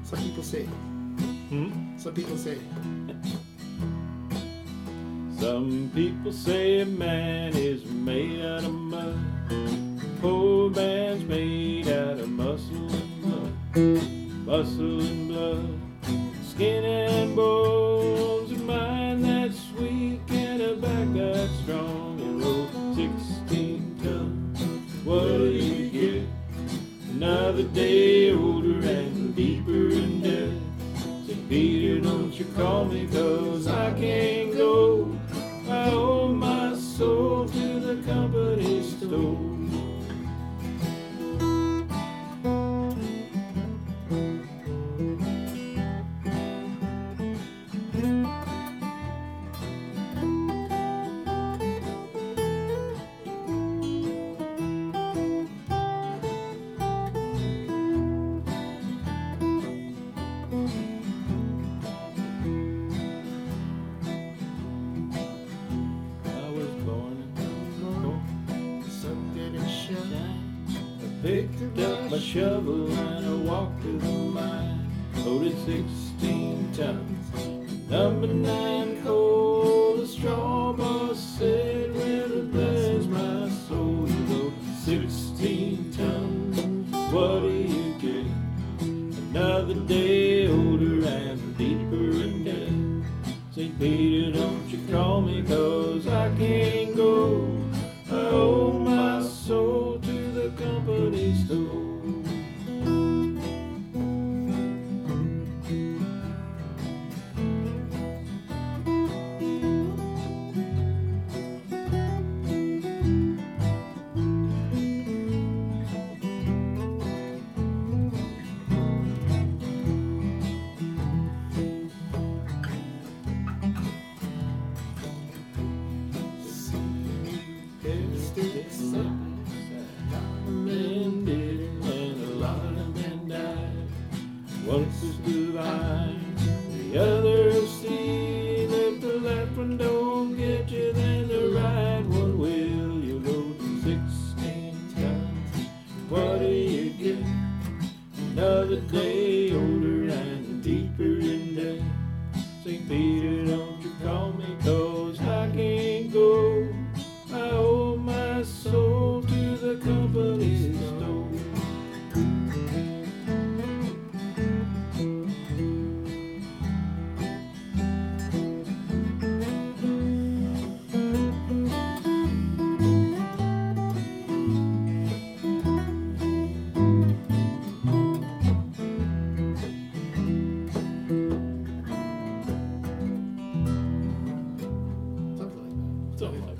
Some people say. Some people say. Some people say a man is made out of mud. Poor man's made out of muscle and blood. Muscle and blood. Skin and bones, a mind that's weak and a back that's strong. And roll 16 tons. What do you get? Another day older and deeper in debt. St. Peter, don't you call me, 'cause I can't go. I owe my soul to the company store. Picked up my shovel and I walked to the mine. Loaded 16 tons. Number 9 coal. The straw boss said, "Well, to bless my soul, you load 16 tons. What do you get? Another day older and deeper in debt. St. Peter, don't you call me, 'cause I can't go. I owe my soul to the company store." One was divine, the other see. If the left one don't get you, then the right one will. You load 16 tons. What do you get? Another day older and deeper in debt. St. Peter, don't you call me, 'cause I can't go. I owe my soul to the company store. Something like